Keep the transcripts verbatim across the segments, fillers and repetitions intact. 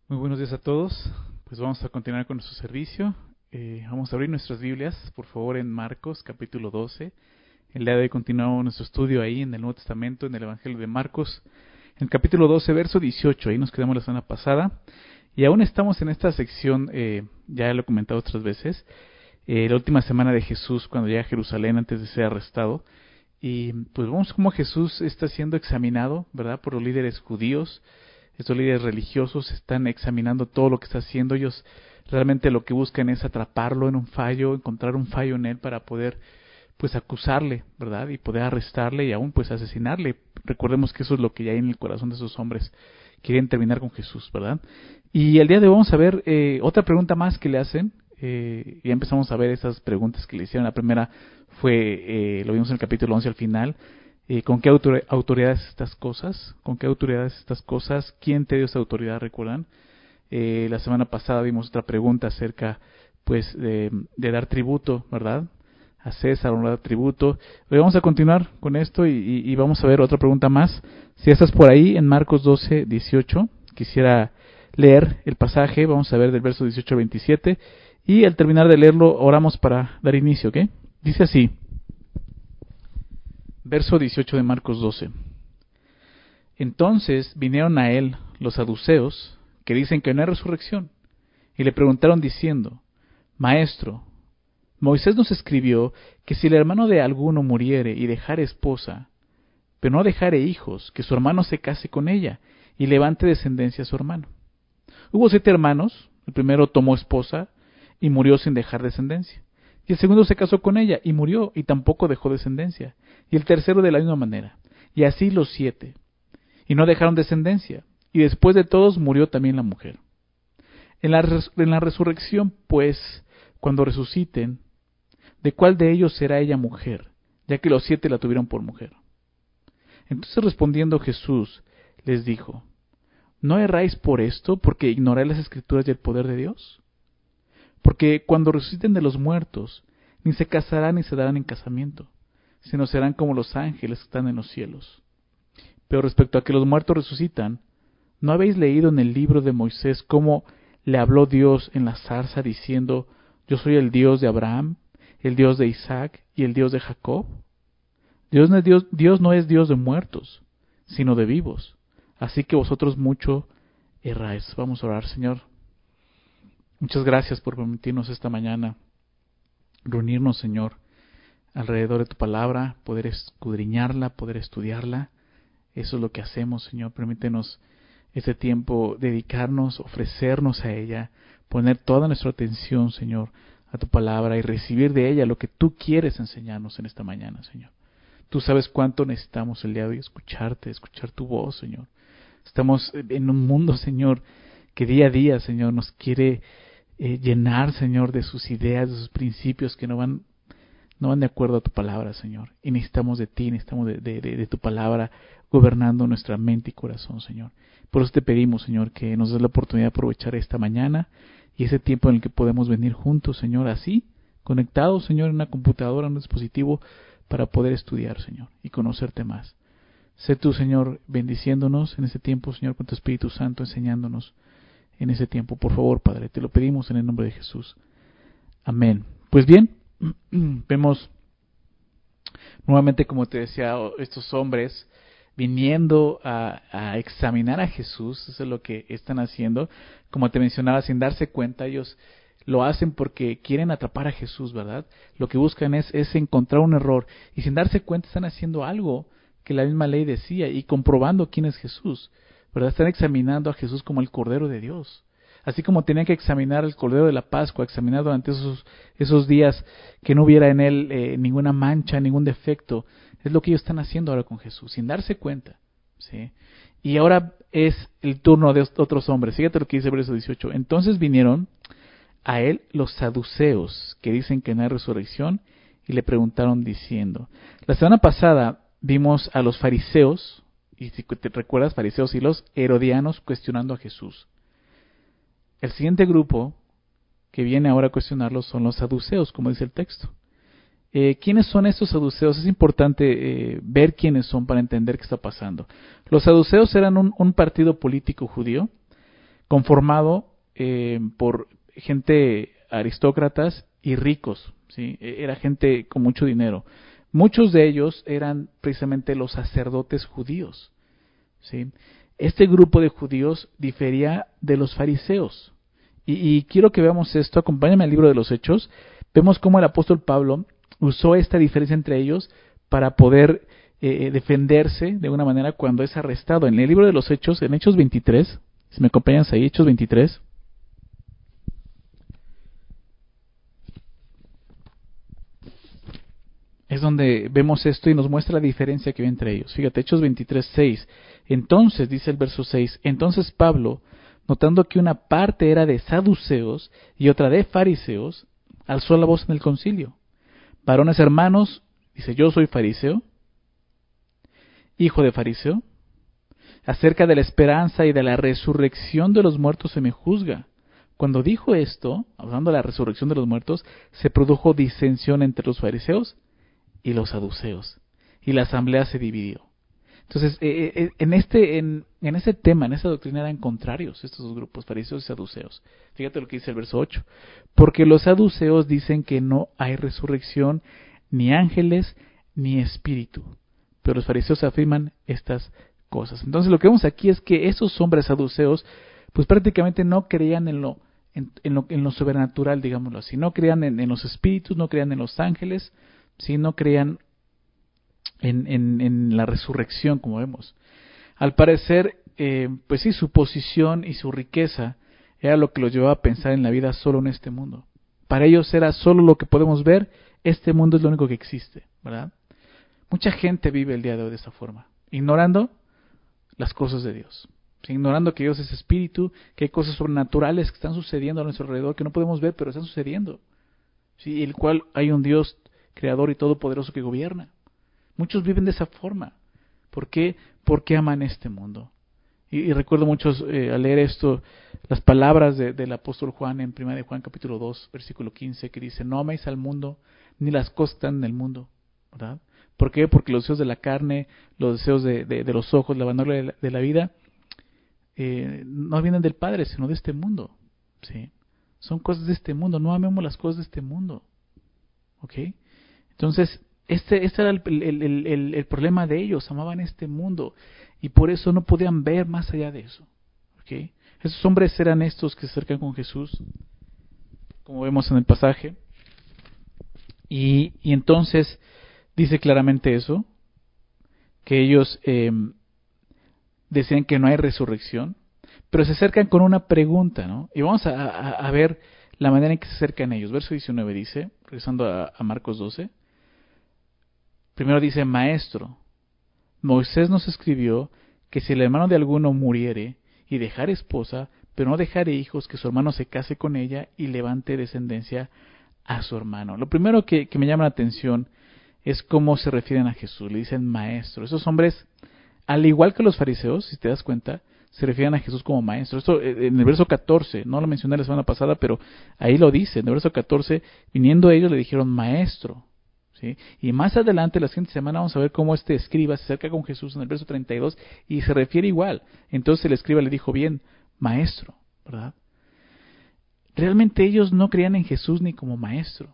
Muy buenos días a todos. Pues vamos a continuar con nuestro servicio. Eh, vamos a abrir nuestras Biblias, por favor, en Marcos, capítulo doce. El día de hoy continuamos nuestro estudio ahí en el Nuevo Testamento, en el Evangelio de Marcos, en el capítulo doce, verso dieciocho. Ahí nos quedamos la semana pasada. Y aún estamos en esta sección, eh, ya lo he comentado otras veces, eh, la última semana de Jesús cuando llega a Jerusalén antes de ser arrestado. Y pues vemos cómo Jesús está siendo examinado, ¿verdad?, por los líderes judíos. Estos líderes religiosos están examinando todo lo que está haciendo. Ellos realmente lo que buscan es atraparlo en un fallo, encontrar un fallo en él para poder pues acusarle, ¿verdad? Y poder arrestarle y aún pues asesinarle. Recordemos que eso es lo que ya hay en el corazón de esos hombres. Quieren terminar con Jesús, ¿verdad? Y el día de hoy vamos a ver eh, otra pregunta más que le hacen. Eh, ya empezamos a ver esas preguntas que le hicieron. La primera fue, eh, lo vimos en el capítulo once al final. Eh, ¿Con qué autor autoridades estas cosas? ¿Con qué autoridades estas cosas? ¿Quién te dio esa autoridad? ¿Recuerdan? Eh, la semana pasada vimos otra pregunta acerca, pues, de, de dar tributo, ¿verdad? A César, o no dar tributo. Hoy vamos a continuar con esto y, y, y vamos a ver otra pregunta más. Si estás por ahí en Marcos doce, dieciocho, quisiera leer el pasaje. Vamos a ver del verso dieciocho al veintisiete. Y al terminar de leerlo, oramos para dar inicio, ¿ok? Dice así. Verso dieciocho de Marcos doce. Entonces vinieron a él los saduceos, que dicen que no hay resurrección, y le preguntaron diciendo: Maestro, Moisés nos escribió que si el hermano de alguno muriere y dejare esposa, pero no dejare hijos, que su hermano se case con ella y levante descendencia a su hermano. Hubo siete hermanos. El primero tomó esposa y murió sin dejar descendencia. Y el segundo se casó con ella y murió y tampoco dejó descendencia. Y el tercero de la misma manera. Y así los siete. Y no dejaron descendencia. Y después de todos murió también la mujer. En la, res en la resurrección, pues, cuando resuciten, ¿de cuál de ellos será ella mujer? Ya que los siete la tuvieron por mujer. Entonces respondiendo Jesús, les dijo: ¿No erráis por esto, porque ignoráis las Escrituras y el poder de Dios? Porque cuando resuciten de los muertos, ni se casarán ni se darán en casamiento, sino serán como los ángeles que están en los cielos. Pero respecto a que los muertos resucitan, ¿no habéis leído en el libro de Moisés cómo le habló Dios en la zarza diciendo: Yo soy el Dios de Abraham, el Dios de Isaac y el Dios de Jacob? Dios no es Dios, Dios no es Dios de muertos, sino de vivos. Así que vosotros mucho erráis. Vamos a orar. Señor, muchas gracias por permitirnos esta mañana reunirnos, Señor, alrededor de tu palabra, poder escudriñarla, poder estudiarla. Eso es lo que hacemos, Señor. Permítenos este tiempo dedicarnos, ofrecernos a ella, poner toda nuestra atención, Señor, a tu palabra y recibir de ella lo que tú quieres enseñarnos en esta mañana, Señor. Tú sabes cuánto necesitamos el día de hoy escucharte, escuchar tu voz, Señor. Estamos en un mundo, Señor, que día a día, Señor, nos quiere eh, llenar, Señor, de sus ideas, de sus principios que no van no van de acuerdo a tu palabra, Señor. Y necesitamos de ti, necesitamos de, de, de, de tu palabra gobernando nuestra mente y corazón, Señor. Por eso te pedimos, Señor, que nos des la oportunidad de aprovechar esta mañana y ese tiempo en el que podemos venir juntos, Señor, así, conectados, Señor, en una computadora, en un dispositivo, para poder estudiar, Señor, y conocerte más. Sé tú, Señor, bendiciéndonos en ese tiempo, Señor, con tu Espíritu Santo, enseñándonos en ese tiempo. Por favor, Padre, te lo pedimos en el nombre de Jesús. Amén. Pues bien, vemos nuevamente, como te decía, estos hombres viniendo a, a examinar a Jesús. Eso es lo que están haciendo. Como te mencionaba, sin darse cuenta, ellos lo hacen porque quieren atrapar a Jesús, ¿verdad? Lo que buscan es, es encontrar un error, y sin darse cuenta están haciendo algo que la misma ley decía y comprobando quién es Jesús, ¿verdad? Están examinando a Jesús como el Cordero de Dios. Así como tenían que examinar el Cordero de la Pascua, examinar durante esos, esos días que no hubiera en él eh, ninguna mancha, ningún defecto. Es lo que ellos están haciendo ahora con Jesús, sin darse cuenta, ¿sí? Y ahora es el turno de otros hombres. Fíjate lo que dice el verso dieciocho. Entonces vinieron a él los saduceos, que dicen que no hay resurrección, y le preguntaron diciendo. La semana pasada vimos a los fariseos, y si te recuerdas, fariseos y los herodianos cuestionando a Jesús. El siguiente grupo que viene ahora a cuestionarlos son los saduceos, como dice el texto. Eh, ¿Quiénes son estos saduceos? Es importante eh, ver quiénes son para entender qué está pasando. Los saduceos eran un, un partido político judío conformado eh, por gente aristócratas y ricos, ¿sí? Era gente con mucho dinero. Muchos de ellos eran precisamente los sacerdotes judíos, ¿sí? Este grupo de judíos difería de los fariseos. Y, y quiero que veamos esto, acompáñame al libro de los Hechos. Vemos cómo el apóstol Pablo usó esta diferencia entre ellos para poder eh, defenderse de una manera cuando es arrestado. En el libro de los Hechos, en Hechos veintitrés, si me acompañas ahí, Hechos veintitrés. Es donde vemos esto y nos muestra la diferencia que hay entre ellos. Fíjate, Hechos veintitrés, seis. Entonces, dice el verso seis, entonces Pablo, notando que una parte era de saduceos y otra de fariseos, alzó la voz en el concilio. Varones hermanos, dice, yo soy fariseo, hijo de fariseo. Acerca de la esperanza y de la resurrección de los muertos se me juzga. Cuando dijo esto, hablando de la resurrección de los muertos, se produjo disensión entre los fariseos y los saduceos, y la asamblea se dividió. Entonces, eh, eh, en este en, en ese tema, en esa doctrina eran contrarios estos dos grupos, fariseos y saduceos. Fíjate lo que dice el verso ocho. Porque los saduceos dicen que no hay resurrección, ni ángeles, ni espíritu. Pero los fariseos afirman estas cosas. Entonces, lo que vemos aquí es que esos hombres saduceos, pues prácticamente no creían en lo, en, en lo, en lo sobrenatural, digámoslo así. No creían en, en los espíritus, no creían en los ángeles, ¿sí? No creían en, en, en la resurrección, como vemos. Al parecer, eh, pues sí, su posición y su riqueza era lo que los llevaba a pensar en la vida solo en este mundo. Para ellos era solo lo que podemos ver, este mundo es lo único que existe, ¿verdad? Mucha gente vive el día de hoy de esa forma, ignorando las cosas de Dios, ¿sí? Ignorando que Dios es espíritu, que hay cosas sobrenaturales que están sucediendo a nuestro alrededor que no podemos ver, pero están sucediendo, ¿sí? El cual hay un Dios creador y todopoderoso que gobierna. Muchos viven de esa forma. ¿Por qué? Porque aman este mundo. Y, y recuerdo muchos eh, al leer esto, las palabras de, del apóstol Juan en primera de Juan capítulo dos, versículo quince, que dice, no améis al mundo, ni las cosas que están en el mundo, ¿verdad? ¿Por qué? Porque los deseos de la carne, los deseos de, de, de los ojos, la vanagloria de la, de la vida, eh, no vienen del Padre, sino de este mundo, ¿sí? Son cosas de este mundo, no amemos las cosas de este mundo, ¿ok? Entonces, este, este era el, el, el, el, el problema de ellos, amaban este mundo y por eso no podían ver más allá de eso. ¿Okay? Esos hombres eran estos que se acercan con Jesús, como vemos en el pasaje, y, y entonces dice claramente eso, que ellos eh, decían que no hay resurrección, pero se acercan con una pregunta, ¿no? Y vamos a, a, a ver la manera en que se acercan ellos. Verso diecinueve dice, regresando a, a Marcos doce, primero dice, maestro, Moisés nos escribió que si el hermano de alguno muriere y dejare esposa, pero no dejare hijos, que su hermano se case con ella y levante descendencia a su hermano. Lo primero que, que me llama la atención es cómo se refieren a Jesús. Le dicen maestro. Esos hombres, al igual que los fariseos, si te das cuenta, se refieren a Jesús como maestro. Esto en el verso catorce, no lo mencioné la semana pasada, pero ahí lo dice. En el verso catorce, viniendo ellos le dijeron maestro. ¿Sí? Y más adelante, la siguiente semana, vamos a ver cómo este escriba se acerca con Jesús en el verso treinta y dos y se refiere igual. Entonces el escriba le dijo, bien, maestro, ¿verdad? Realmente ellos no creían en Jesús ni como maestro.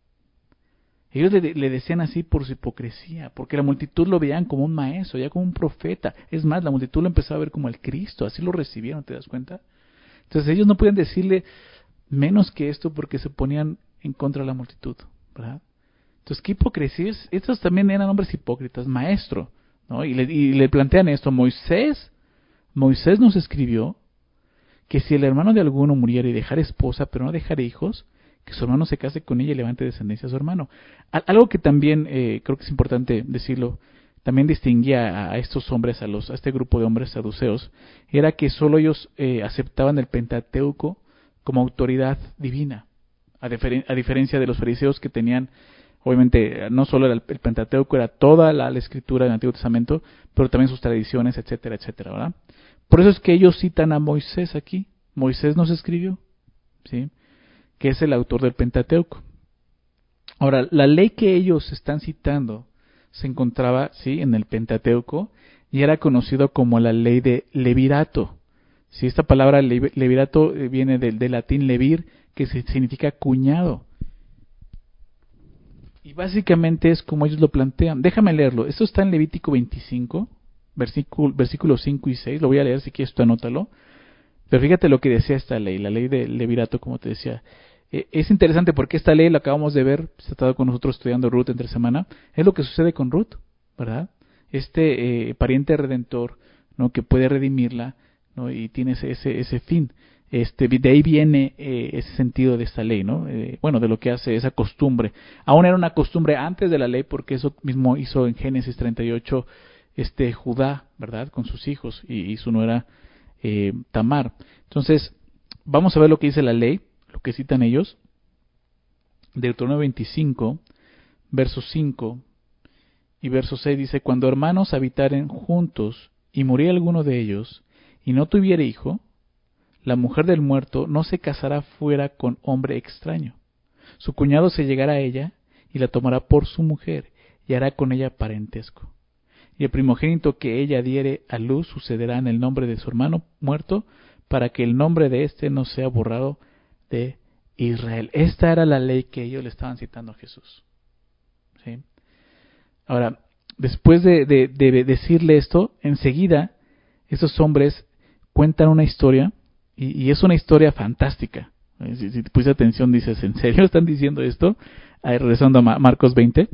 Ellos le, le decían así por su hipocresía, porque la multitud lo veían como un maestro, ya como un profeta. Es más, la multitud lo empezaba a ver como el Cristo, así lo recibieron, ¿te das cuenta? Entonces ellos no podían decirle menos que esto porque se ponían en contra de la multitud, ¿verdad? Entonces, ¿qué hipocresía? Estos también eran hombres hipócritas, maestro, ¿no? Y le, y le plantean esto, Moisés, Moisés nos escribió que si el hermano de alguno muriera y dejara esposa, pero no dejara hijos, que su hermano se case con ella y levante descendencia a su hermano. Algo que también eh, creo que es importante decirlo, también distinguía a estos hombres, a, los, a este grupo de hombres saduceos, era que solo ellos eh, aceptaban el Pentateuco como autoridad divina, a, diferen, a diferencia de los fariseos que tenían, obviamente, no solo era el, el Pentateuco, era toda la, la escritura del Antiguo Testamento, pero también sus tradiciones, etcétera, etcétera, ¿verdad? Por eso es que ellos citan a Moisés aquí. Moisés nos escribió, ¿sí? Que es el autor del Pentateuco. Ahora, la ley que ellos están citando se encontraba, sí, en el Pentateuco y era conocido como la ley de Levirato, Si esta palabra levirato viene del, del latín levir, que significa cuñado. Y básicamente es como ellos lo plantean. Déjame leerlo. Esto está en Levítico veinticinco, versículo, versículos cinco y seis. Lo voy a leer si quieres, tú anótalo. Pero fíjate lo que decía esta ley, la ley del levirato, como te decía. Eh, es interesante porque esta ley la acabamos de ver, se ha estado con nosotros estudiando Ruth entre semana. Es lo que sucede con Ruth, ¿verdad? Este eh, pariente redentor, ¿no?, que puede redimirla, ¿no?, y tiene ese, ese, ese fin. Este, de ahí viene eh, ese sentido de esta ley, ¿no? Eh, bueno, de lo que hace esa costumbre. Aún era una costumbre antes de la ley, porque eso mismo hizo en Génesis treinta y ocho este Judá, ¿verdad?, con sus hijos, y, y su nuera eh, Tamar. Entonces, vamos a ver lo que dice la ley, lo que citan ellos. Deuteronomio veinticinco, verso cinco y verso seis dice: cuando hermanos habitaren juntos y muriera alguno de ellos y no tuviera hijo, la mujer del muerto no se casará fuera con hombre extraño. Su cuñado se llegará a ella y la tomará por su mujer y hará con ella parentesco. Y el primogénito que ella diere a luz sucederá en el nombre de su hermano muerto, para que el nombre de éste no sea borrado de Israel. Esta era la ley que ellos le estaban citando a Jesús. ¿Sí? Ahora, después de, de, de decirle esto, enseguida esos hombres cuentan una historia, y, y es una historia fantástica. Si, si te puse atención, dices, ¿en serio están diciendo esto? Ahí, regresando a Marcos veinte,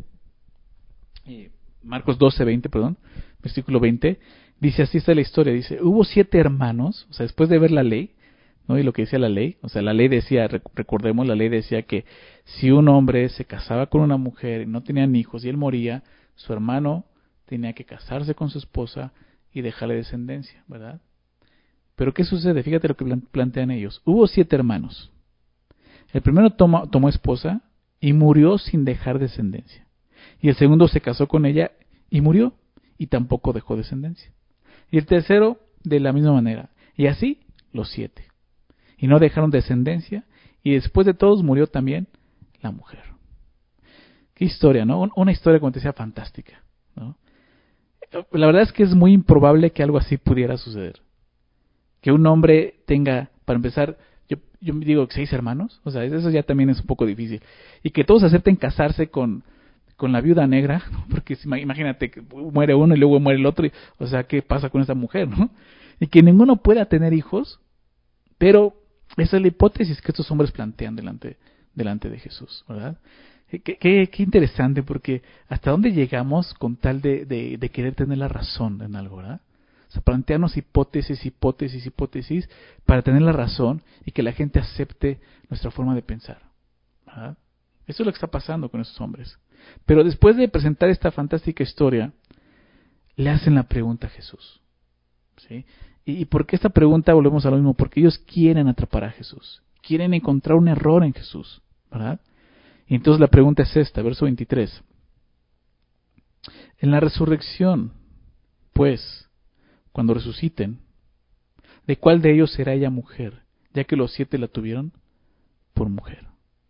Marcos doce, veinte, perdón, versículo veinte, dice, así está la historia, dice, hubo siete hermanos, o sea, después de ver la ley, ¿no?, y lo que decía la ley, o sea, la ley decía, recordemos, la ley decía que si un hombre se casaba con una mujer y no tenían hijos y él moría, su hermano tenía que casarse con su esposa y dejarle descendencia, ¿verdad? Pero ¿qué sucede? Fíjate lo que plantean ellos. Hubo siete hermanos. El primero tomó, tomó esposa y murió sin dejar descendencia. Y el segundo se casó con ella y murió y tampoco dejó descendencia. Y el tercero de la misma manera. Y así los siete. Y no dejaron descendencia, y después de todos murió también la mujer. Qué historia, ¿no? Una historia, como te decía, fantástica, ¿no? La verdad es que es muy improbable que algo así pudiera suceder. Que un hombre tenga, para empezar, yo, yo digo seis hermanos, o sea, eso ya también es un poco difícil. Y que todos acepten casarse con, con la viuda negra, porque imagínate que muere uno y luego muere el otro, y, o sea, ¿qué pasa con esta mujer, no? Y que ninguno pueda tener hijos, pero esa es la hipótesis que estos hombres plantean delante, delante de Jesús, ¿verdad? Qué, qué, qué interesante, porque hasta dónde llegamos con tal de, de, de querer tener la razón en algo, ¿verdad? O sea, plantearnos hipótesis, hipótesis, hipótesis para tener la razón y que la gente acepte nuestra forma de pensar, ¿verdad? Eso es lo que está pasando con estos hombres. Pero después de presentar esta fantástica historia, le hacen la pregunta a Jesús, ¿sí? ¿Y por qué esta pregunta? Volvemos a lo mismo, porque ellos quieren atrapar a Jesús, quieren encontrar un error en Jesús, ¿verdad? Y entonces la pregunta es esta, verso veintitrés. En la resurrección, pues, cuando resuciten, ¿de cuál de ellos será ella mujer? Ya que los siete la tuvieron por mujer.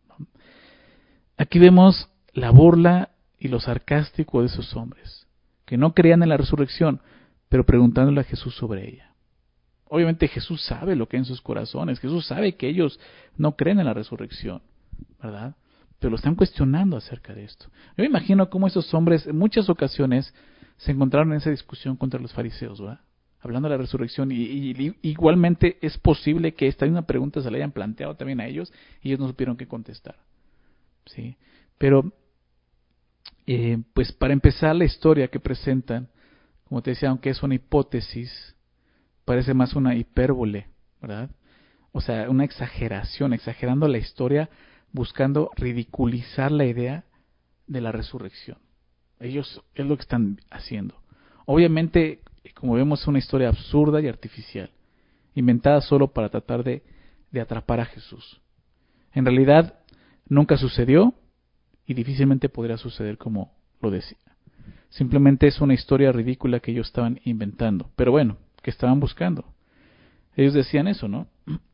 Aquí vemos la burla y lo sarcástico de esos hombres, que no creían en la resurrección, pero preguntándole a Jesús sobre ella. Obviamente Jesús sabe lo que hay en sus corazones, Jesús sabe que ellos no creen en la resurrección, ¿verdad? Pero lo están cuestionando acerca de esto. Yo me imagino cómo esos hombres en muchas ocasiones se encontraron en esa discusión contra los fariseos, ¿verdad? Hablando de la resurrección, y, y, y igualmente es posible que esta misma pregunta se la hayan planteado también a ellos y ellos no supieron qué contestar, ¿sí? Pero, eh, pues para empezar, la historia que presentan, como te decía, aunque es una hipótesis, parece más una hipérbole, ¿verdad? O sea, una exageración, exagerando la historia, buscando ridiculizar la idea de la resurrección. Ellos es lo que están haciendo. Obviamente, como vemos, es una historia absurda y artificial, inventada solo para tratar de, de atrapar a Jesús. En realidad, nunca sucedió y difícilmente podría suceder como lo decía. Simplemente es una historia ridícula que ellos estaban inventando. Pero bueno, que estaban buscando. Ellos decían eso, ¿no?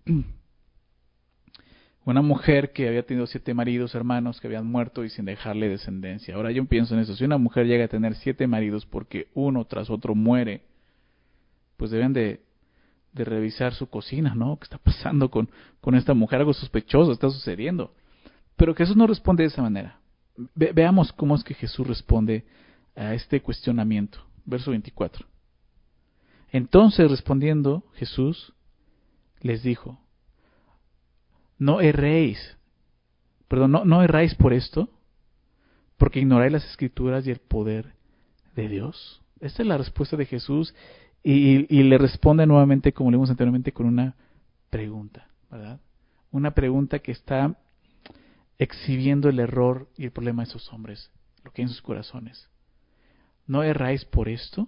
Una mujer que había tenido siete maridos, hermanos, que habían muerto y sin dejarle descendencia. Ahora yo pienso en eso. Si una mujer llega a tener siete maridos porque uno tras otro muere, pues deben de, de revisar su cocina, ¿no? ¿Qué está pasando con, con esta mujer? Algo sospechoso está sucediendo. Pero Jesús no responde de esa manera. Ve, veamos cómo es que Jesús responde a este cuestionamiento. Verso veinticuatro. Entonces, respondiendo Jesús, les dijo, no erréis, perdón, no, no erráis por esto, porque ignoráis las Escrituras y el poder de Dios. Esta es la respuesta de Jesús y, y le responde nuevamente, como leímos anteriormente, con una pregunta, ¿verdad? Una pregunta que está exhibiendo el error y el problema de esos hombres, lo que hay en sus corazones. ¿No erráis por esto?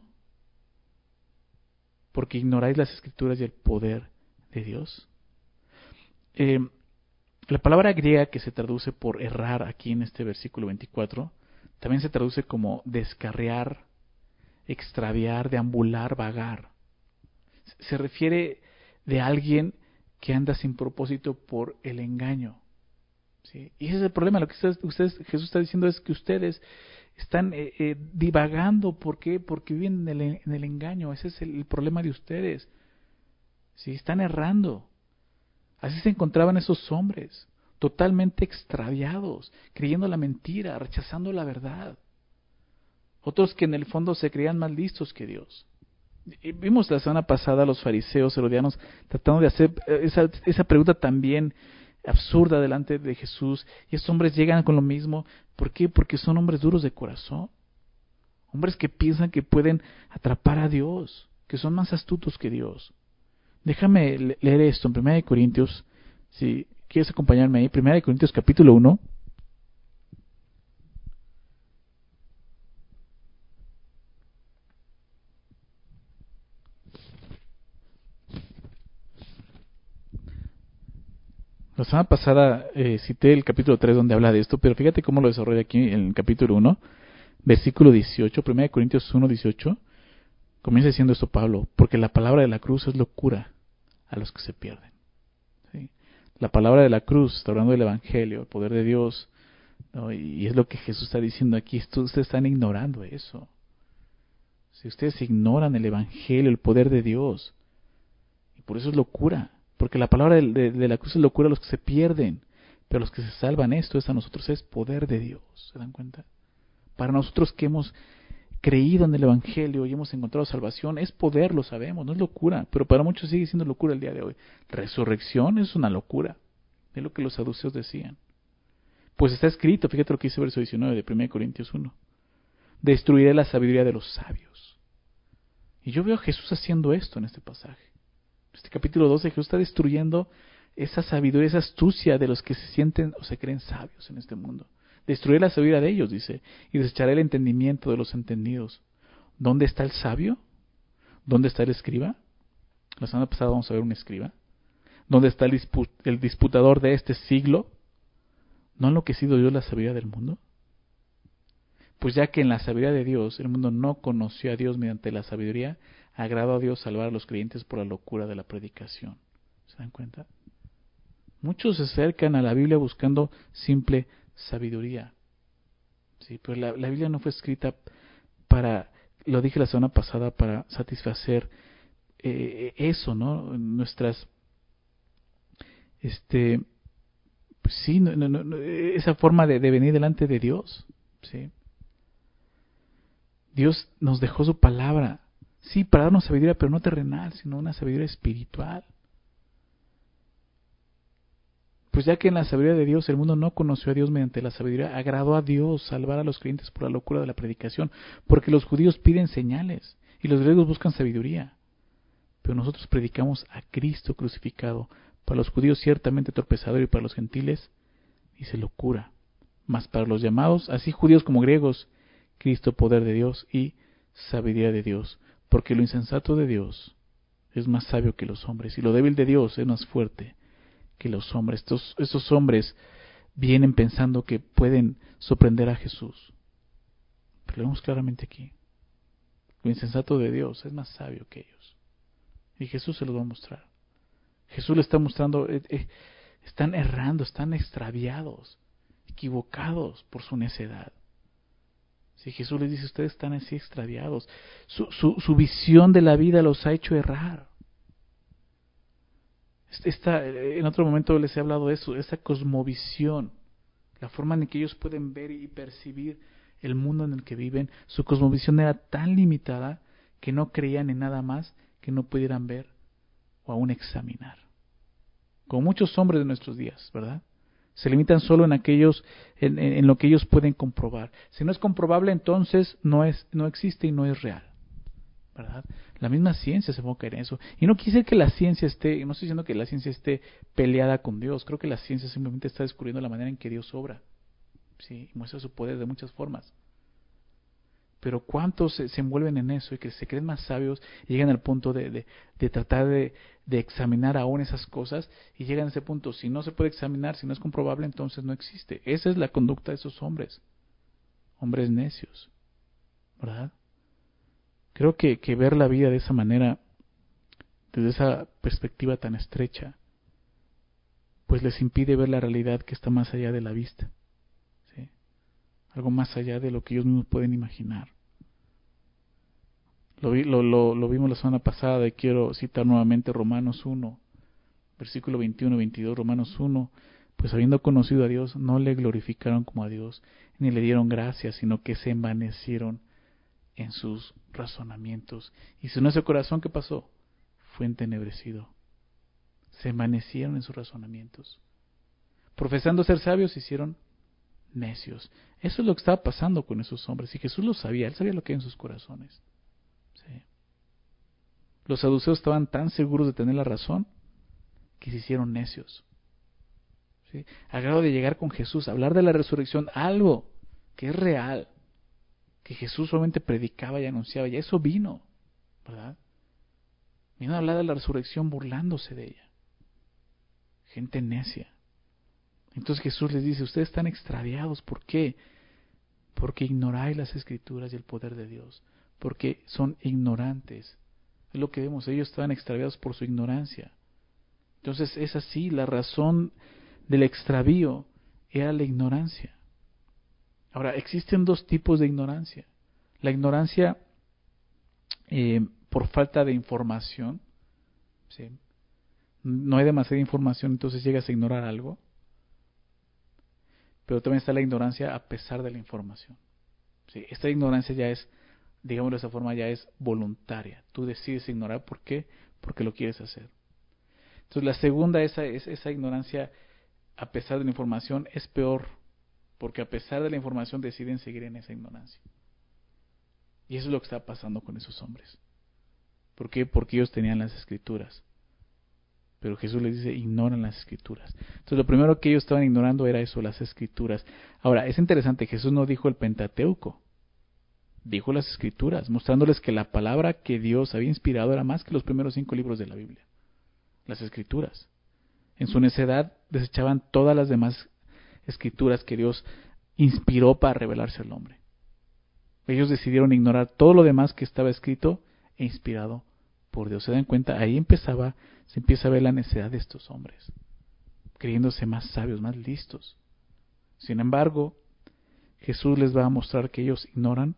Porque ignoráis las Escrituras y el poder de Dios. Eh, la palabra griega que se traduce por errar aquí en este versículo veinticuatro, también se traduce como descarriar, extraviar, deambular, vagar. Se refiere de alguien que anda sin propósito por el engaño. ¿Sí? Y ese es el problema. Lo que ustedes, ustedes, Jesús está diciendo es que ustedes están eh, eh, divagando. ¿Por qué? Porque viven en el, en el engaño. Ese es el, el problema de ustedes. ¿Sí? Están errando. Así se encontraban esos hombres, totalmente extraviados, creyendo la mentira, rechazando la verdad. Otros que en el fondo se creían más listos que Dios. Y vimos la semana pasada a los fariseos herodianos tratando de hacer esa, esa pregunta también absurda delante de Jesús, y esos hombres llegan con lo mismo. ¿Por qué? Porque son hombres duros de corazón, hombres que piensan que pueden atrapar a Dios, que son más astutos que Dios. Déjame leer esto en primera de Corintios, si quieres acompañarme ahí, primera de Corintios capítulo uno. La semana pasada eh, cité el capítulo tres donde habla de esto, pero fíjate cómo lo desarrolla aquí en el capítulo uno, versículo dieciocho, primera de Corintios uno, dieciocho. Comienza diciendo esto Pablo, porque la palabra de la cruz es locura a los que se pierden. ¿Sí? La palabra de la cruz, está hablando del Evangelio, el poder de Dios, ¿no? Y es lo que Jesús está diciendo aquí. Esto, ustedes están ignorando eso. Si ustedes ignoran el Evangelio, el poder de Dios, y por eso es locura, porque la palabra de, de, de la cruz es locura a los que se pierden, pero los que se salvan, esto es a nosotros, es poder de Dios. ¿Se dan cuenta? Para nosotros que hemos creído en el Evangelio y hemos encontrado salvación, es poder, lo sabemos, no es locura, pero para muchos sigue siendo locura el día de hoy. Resurrección es una locura, es lo que los saduceos decían. Pues está escrito, fíjate lo que dice el verso diecinueve de primera de Corintios uno, destruiré la sabiduría de los sabios. Y yo veo a Jesús haciendo esto en este pasaje. En este capítulo doce Jesús está destruyendo esa sabiduría, esa astucia de los que se sienten o se creen sabios en este mundo. Destruiré la sabiduría de ellos, dice, y desecharé el entendimiento de los entendidos. ¿Dónde está el sabio? ¿Dónde está el escriba? La semana pasada vamos a ver un escriba. ¿Dónde está el, dispu- el disputador de este siglo? ¿No ha enloquecido Dios la sabiduría del mundo? Pues ya que en la sabiduría de Dios el mundo no conoció a Dios mediante la sabiduría, agradó a Dios salvar a los creyentes por la locura de la predicación. ¿Se dan cuenta? Muchos se acercan a la Biblia buscando simple sabiduría. Sí, pero la, la Biblia no fue escrita para, lo dije la semana pasada, para satisfacer eh, eso, ¿no? Nuestras, este, pues sí, no, no, no, esa forma de, de venir delante de Dios, ¿sí? Dios nos dejó su palabra, sí, para darnos sabiduría, pero no terrenal, sino una sabiduría espiritual. Pues ya que en la sabiduría de Dios el mundo no conoció a Dios mediante la sabiduría, agradó a Dios salvar a los creyentes por la locura de la predicación, porque los judíos piden señales y los griegos buscan sabiduría. Pero nosotros predicamos a Cristo crucificado, para los judíos ciertamente torpezador y para los gentiles, dice locura. Mas para los llamados, así judíos como griegos, Cristo poder de Dios y sabiduría de Dios, porque lo insensato de Dios es más sabio que los hombres y lo débil de Dios es más fuerte que los hombres. Estos, estos hombres vienen pensando que pueden sorprender a Jesús. Pero lo vemos claramente aquí. Lo insensato de Dios es más sabio que ellos. Y Jesús se lo va a mostrar. Jesús le está mostrando, eh, eh, están errando, están extraviados, equivocados por su necedad. Si Jesús les dice, ustedes están así extraviados, su, su, su visión de la vida los ha hecho errar. Esta, en otro momento les he hablado de eso, esa cosmovisión, la forma en que ellos pueden ver y percibir el mundo en el que viven. Su cosmovisión era tan limitada que no creían en nada más que no pudieran ver o aún examinar. Como muchos hombres de nuestros días, ¿verdad? Se limitan solo en aquellos, en, en, en lo que ellos pueden comprobar. Si no es comprobable, entonces no es, no existe y no es real, ¿verdad? La misma ciencia se enfoca en eso. Y no quise que la ciencia esté, no estoy diciendo que la ciencia esté peleada con Dios. Creo que la ciencia simplemente está descubriendo la manera en que Dios obra, ¿sí? Y muestra su poder de muchas formas. Pero ¿cuántos se, se envuelven en eso y que se creen más sabios y llegan al punto de, de, de tratar de, de examinar aún esas cosas y llegan a ese punto? Si no se puede examinar, si no es comprobable, entonces no existe. Esa es la conducta de esos hombres, hombres necios, ¿verdad? Creo que, que ver la vida de esa manera, desde esa perspectiva tan estrecha, pues les impide ver la realidad que está más allá de la vista, ¿sí? Algo más allá de lo que ellos mismos pueden imaginar. Lo, vi, lo, lo, lo vimos la semana pasada y quiero citar nuevamente Romanos uno, versículo veintiuno veintidós, Romanos uno. Pues habiendo conocido a Dios, no le glorificaron como a Dios, ni le dieron gracias, sino que se envanecieron en sus razonamientos. Y si nuestro corazón, ¿qué pasó? Fue entenebrecido. Se envanecieron en sus razonamientos. Profesando ser sabios, se hicieron necios. Eso es lo que estaba pasando con esos hombres. Y Jesús lo sabía, Él sabía lo que hay en sus corazones. Sí. Los saduceos estaban tan seguros de tener la razón que se hicieron necios. ¿Sí? Al grado de llegar con Jesús, hablar de la resurrección, algo que es real, que Jesús solamente predicaba y anunciaba, y eso vino, ¿verdad? Vino a hablar de la resurrección burlándose de ella. Gente necia. Entonces Jesús les dice, ustedes están extraviados, ¿por qué? Porque ignoráis las Escrituras y el poder de Dios, porque son ignorantes. Es lo que vemos, ellos estaban extraviados por su ignorancia. Entonces es así, la razón del extravío era la ignorancia. Ahora, existen dos tipos de ignorancia. La ignorancia eh, por falta de información, ¿sí? No hay demasiada información, entonces llegas a ignorar algo. Pero también está la ignorancia a pesar de la información. ¿Sí? Esta ignorancia ya es, digamos de esa forma, ya es voluntaria. Tú decides ignorar, ¿por qué? Porque lo quieres hacer. Entonces la segunda, esa, es, esa ignorancia a pesar de la información, es peor, porque a pesar de la información deciden seguir en esa ignorancia. Y eso es lo que está pasando con esos hombres. ¿Por qué? Porque ellos tenían las Escrituras. Pero Jesús les dice, ignoran las Escrituras. Entonces lo primero que ellos estaban ignorando era eso, las Escrituras. Ahora, es interesante, Jesús no dijo el Pentateuco, dijo las Escrituras, mostrándoles que la palabra que Dios había inspirado era más que los primeros cinco libros de la Biblia. Las Escrituras. En su necedad desechaban todas las demás Escrituras que Dios inspiró para revelarse al hombre. Ellos decidieron ignorar todo lo demás que estaba escrito e inspirado por Dios. ¿Se dan cuenta? Ahí empezaba, se empieza a ver la necedad de estos hombres, creyéndose más sabios, más listos. Sin embargo, Jesús les va a mostrar que ellos ignoran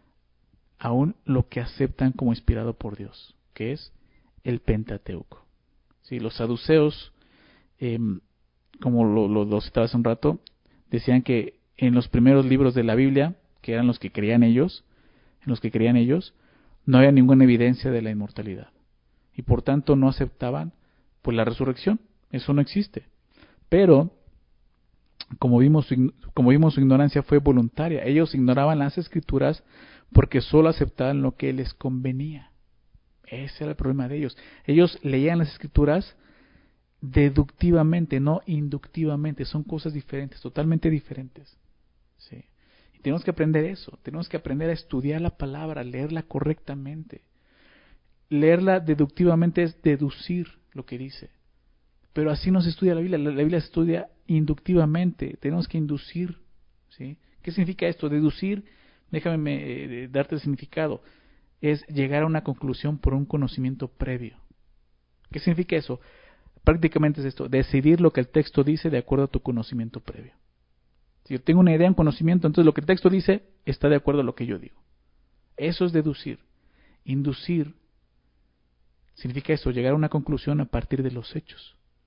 aún lo que aceptan como inspirado por Dios, que es el Pentateuco. Sí, los saduceos, eh, como lo, lo, lo citaba hace un rato, decían que en los primeros libros de la Biblia, que eran los que creían ellos, en los que creían ellos, no había ninguna evidencia de la inmortalidad. Y por tanto no aceptaban pues la resurrección. Eso no existe. Pero, como vimos, como vimos, su ignorancia fue voluntaria. Ellos ignoraban las Escrituras porque solo aceptaban lo que les convenía. Ese era el problema de ellos. Ellos leían las Escrituras deductivamente, no inductivamente. Son cosas diferentes, totalmente diferentes. Sí. Y tenemos que aprender eso. Tenemos que aprender a estudiar la palabra, leerla correctamente. Leerla deductivamente es deducir lo que dice. Pero así no se estudia la Biblia. La, la Biblia se estudia inductivamente. Tenemos que inducir. ¿Sí? ¿Qué significa esto? Deducir, déjame eh, darte el significado. Es llegar a una conclusión por un conocimiento previo. ¿Qué significa eso? Prácticamente es esto, decidir lo que el texto dice de acuerdo a tu conocimiento previo. Si yo tengo una idea, un conocimiento, entonces lo que el texto dice está de acuerdo a lo que yo digo. Eso es deducir. Inducir significa eso, llegar a una conclusión a partir de los hechos.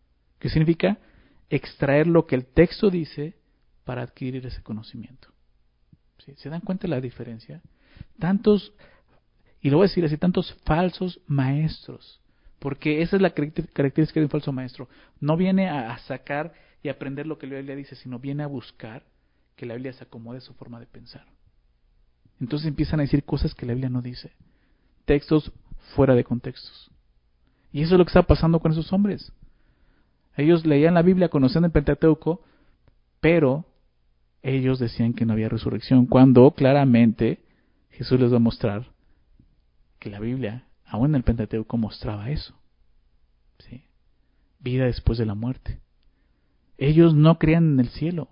¿Qué significa? Extraer lo que el texto dice para adquirir ese conocimiento. ¿Sí? ¿Se dan cuenta de la diferencia? Tantos, y lo voy a decir así, tantos falsos maestros, porque esa es la característica de un falso maestro. No viene a sacar y aprender lo que la Biblia dice, sino viene a buscar que la Biblia se acomode a su forma de pensar. Entonces empiezan a decir cosas que la Biblia no dice, textos fuera de contextos. Y eso es lo que está pasando con esos hombres. Ellos leían la Biblia, conocían el Pentateuco, pero ellos decían que no había resurrección, cuando claramente Jesús les va a mostrar que la Biblia, aún en el Pentateuco, mostraba eso. ¿Sí? Vida después de la muerte. Ellos no creían en el cielo.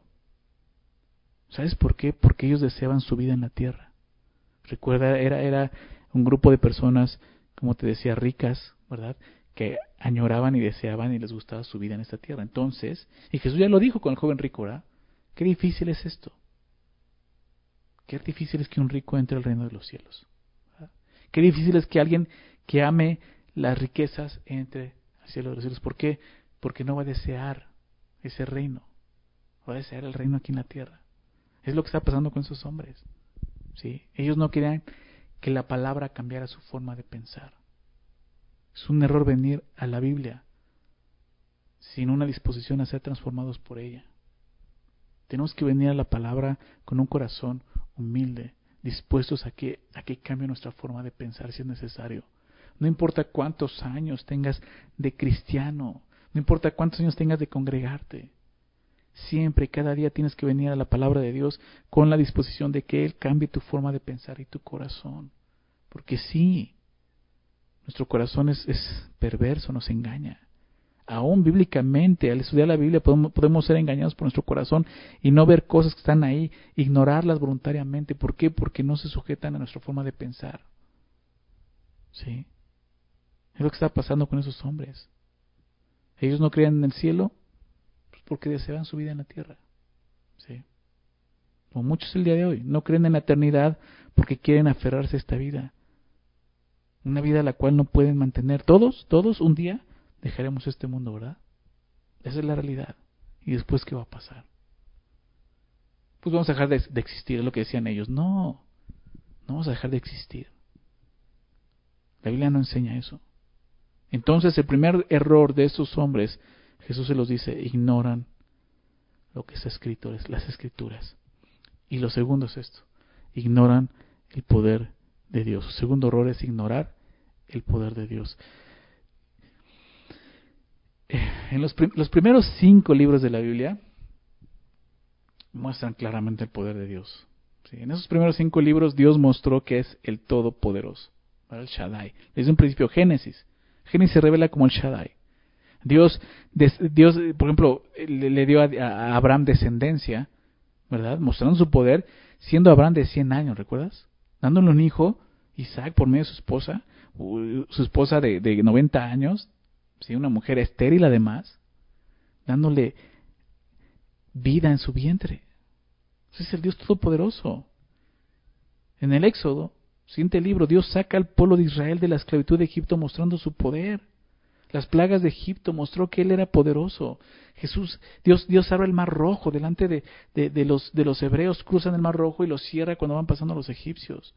¿Sabes por qué? Porque ellos deseaban su vida en la tierra. Recuerda, era, era un grupo de personas, como te decía, ricas, ¿verdad?, que añoraban y deseaban y les gustaba su vida en esta tierra. Entonces, y Jesús ya lo dijo con el joven rico, ¿verdad? Qué difícil es esto. Qué difícil es que un rico entre al reino de los cielos. ¿Verdad? Qué difícil es que alguien que ame las riquezas entre al cielo de los cielos. ¿Por qué? Porque no va a desear ese reino. Va a desear el reino aquí en la tierra. Es lo que está pasando con esos hombres. ¿Sí? Ellos no querían que la palabra cambiara su forma de pensar. Es un error venir a la Biblia sin una disposición a ser transformados por ella. Tenemos que venir a la palabra con un corazón humilde, dispuestos a que, a que cambie nuestra forma de pensar si es necesario. No importa cuántos años tengas de cristiano, no importa cuántos años tengas de congregarte. Siempre, cada día tienes que venir a la palabra de Dios con la disposición de que Él cambie tu forma de pensar y tu corazón. Porque sí, nuestro corazón es, es perverso, nos engaña. Aún bíblicamente, al estudiar la Biblia, podemos, podemos ser engañados por nuestro corazón y no ver cosas que están ahí, ignorarlas voluntariamente. ¿Por qué? Porque no se sujetan a nuestra forma de pensar. ¿Sí? Es lo que está pasando con esos hombres. Ellos no creían en el cielo pues porque deseaban su vida en la tierra. ¿Sí? Como muchos el día de hoy, no creen en la eternidad porque quieren aferrarse a esta vida. Una vida a la cual no pueden mantener. Todos, todos un día dejaremos este mundo, ¿verdad? Esa es la realidad. ¿Y después qué va a pasar? Pues vamos a dejar de, de existir, es lo que decían ellos. No, no vamos a dejar de existir. La Biblia no enseña eso. Entonces el primer error de estos hombres, Jesús se los dice, ignoran lo que está escrito, las escrituras. Y lo segundo es esto, ignoran el poder de Dios. El segundo error es ignorar el poder de Dios. En los, prim- los primeros cinco libros de la Biblia muestran claramente el poder de Dios. ¿Sí? En esos primeros cinco libros Dios mostró que es el Todopoderoso, el Shaddai. Desde un principio, Génesis. Génesis se revela como el Shaddai. Dios, des, Dios por ejemplo, le, le dio a, a Abraham descendencia, ¿verdad? Mostrando su poder, siendo Abraham de cien años, ¿recuerdas? Dándole un hijo, Isaac, por medio de su esposa, su esposa de, de noventa años, ¿sí? Una mujer estéril además, dándole vida en su vientre. Ese es el Dios Todopoderoso. En el Éxodo, siguiente libro, Dios saca al pueblo de Israel de la esclavitud de Egipto mostrando su poder. Las plagas de Egipto mostró que Él era poderoso. Jesús, Dios, Dios abre el mar rojo delante de, de, de, los, de los hebreos, cruzan el mar rojo y lo cierra cuando van pasando los egipcios.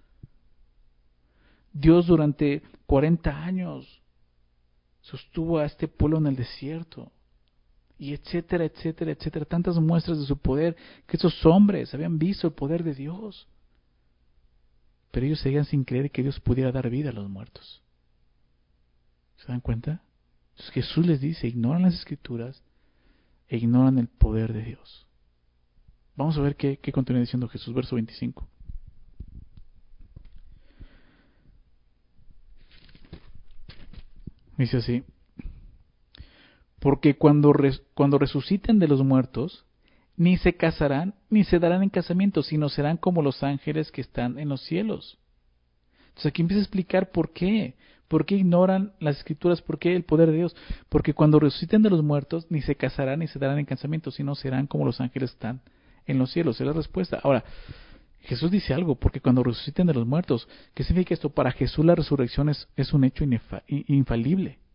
Dios durante cuarenta años sostuvo a este pueblo en el desierto. Y etcétera, etcétera, etcétera. Tantas muestras de su poder que esos hombres habían visto el poder de Dios. Pero ellos seguían sin creer que Dios pudiera dar vida a los muertos. ¿Se dan cuenta? Entonces Jesús les dice, ignoran las escrituras e ignoran el poder de Dios. Vamos a ver qué, qué continúa diciendo Jesús, verso veinticinco. Dice así, porque cuando, res, cuando resuciten de los muertos, ni se casarán ni se darán en casamiento, sino serán como los ángeles que están en los cielos. Entonces aquí empieza a explicar por qué. ¿Por qué ignoran las escrituras? ¿Por qué el poder de Dios? Porque cuando resuciten de los muertos, ni se casarán ni se darán en casamiento, sino serán como los ángeles que están en los cielos. Es la respuesta. Ahora, Jesús dice algo, porque cuando resuciten de los muertos, ¿qué significa esto? Para Jesús la resurrección es, es un hecho inefa, infalible.